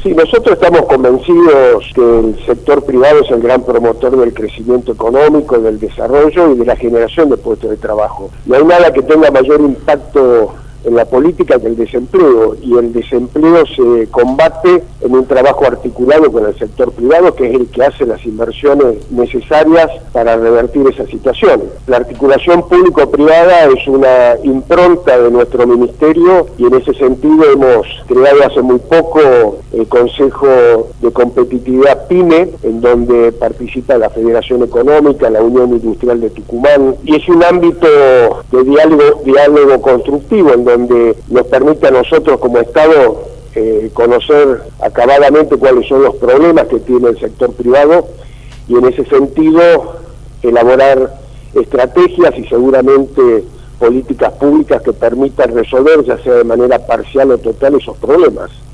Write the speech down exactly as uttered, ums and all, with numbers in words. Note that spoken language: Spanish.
Sí, nosotros estamos convencidos que el sector privado es el gran promotor del crecimiento económico, del desarrollo y de la generación de puestos de trabajo. No hay nada que tenga mayor impacto en la política que el desempleo, y el desempleo se combate en un trabajo articulado con el sector privado, que es el que hace las inversiones necesarias para revertir esa situación. La articulación público-privada es una impronta de nuestro ministerio, y en ese sentido hemos creado hace muy poco el Consejo de Competitividad PYME, en donde participa la Federación Económica, la Unión Industrial de Tucumán, y es un ámbito de diálogo, diálogo constructivo, en donde nos permite a nosotros como Estado eh, conocer acabadamente cuáles son los problemas que tiene el sector privado, y en ese sentido elaborar estrategias y seguramente políticas públicas que permitan resolver, ya sea de manera parcial o total, esos problemas.